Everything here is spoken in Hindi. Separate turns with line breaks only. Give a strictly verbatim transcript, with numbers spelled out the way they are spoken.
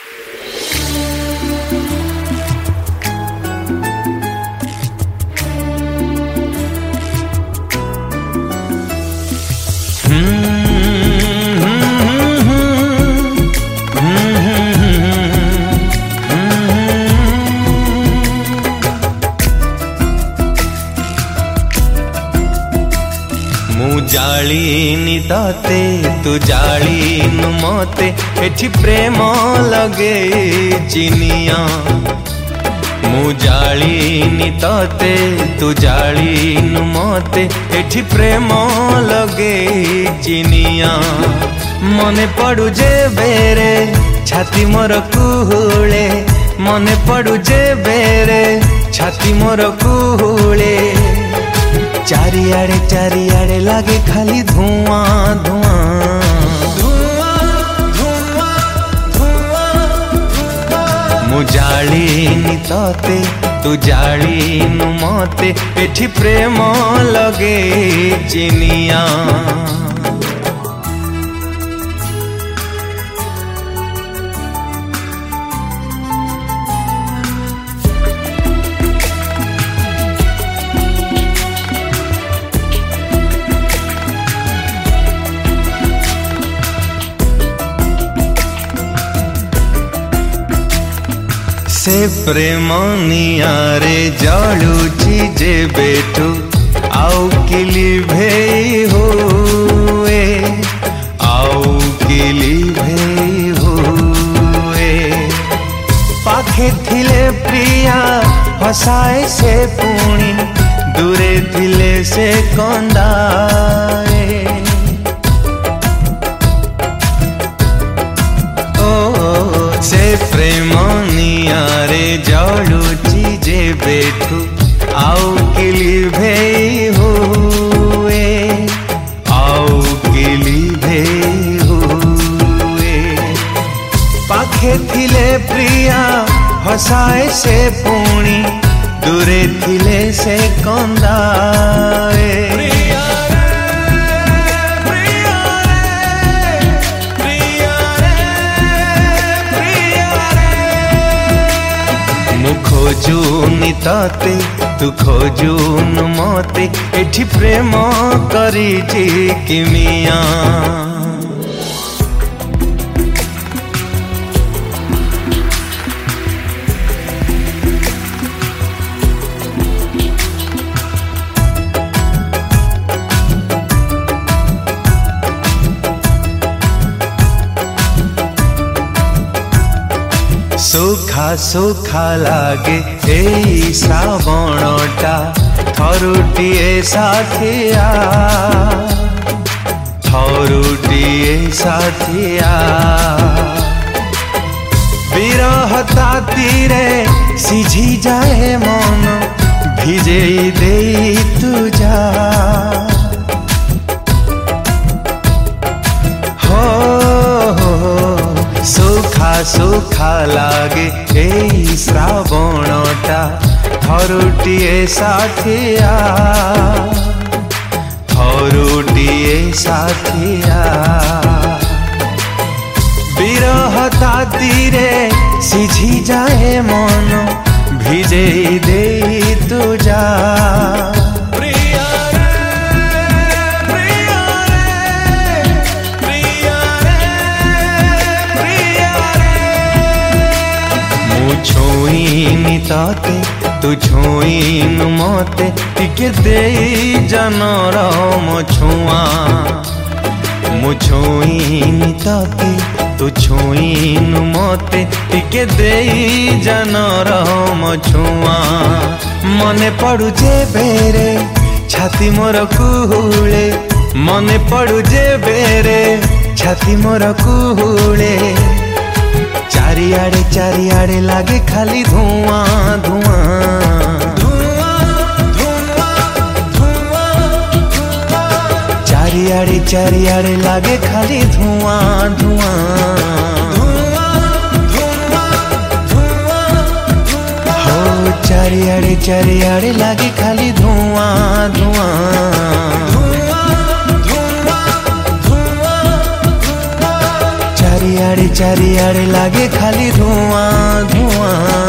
जालिनी तते तू जालिनु मते एठी प्रेम लगे चिनिया। मु जालिनी तते तू जालिनु मते एठी प्रेम लगे चिनिया। मने पड़ू जे बेरे छाती मोर कुहुले, मने पड़ू जे बेरे छाती मोर कुहुले। चारियाड़े चारियाड़े लागे खाली धुआं धुआं मु जालिनी तते तू जालिनु मते एठी प्रेम लगे चिनिया। से प्रेम नियारे जलुची जे बेठू आउ किली भेई हुए, आउ किली भेई हुए। पाखे थिले प्रिया हसाए से पुणी, दूरे थिले से कंदाए। से प्रेम नियारे जलुची जे बेठू आउ किली भेई हुए, आउ किली भेई हुए। पाखे थिले प्रिया हसाए से पुणी, दूरे थिले से कंदाए। खोजूनी तते तू खोजून मते एठी प्रेम करिछि किमिया। सुखा सुखा लागे एई श्रावणटा, थरुटिए साथिया थरुटिए साथिया। विरह तातीरे सिझी जाए मन, भिजेई देई तू जा। सुखा सुखा लागे एई श्रावणटा, थरुटिए साथिया थरुटिए साथिया। विरह तातीरे सिझी जाए मन, भिजेई देई तू जा। छोईनी तते तू छोईनु मते टिके देई जनर मो छुआ। मु छोईनी तते तू छोईनु मते टिके देई जनर मो छुआ। मने पड़ू जे बेरे छाती मोर कुहुले, मने पड़ू जे बेरे छाती मोर कुहुले। चारियाड़े चारियाड़े लागे खाली धुआं धुआं चारियाड़े चारियाड़े लागे खाली धुआं धुआं। हो चारियाड़े चारियाड़े लागे खाली धुआं धुआं। चारियाड़े चारियाड़े लागे खाली धुआं धुआं।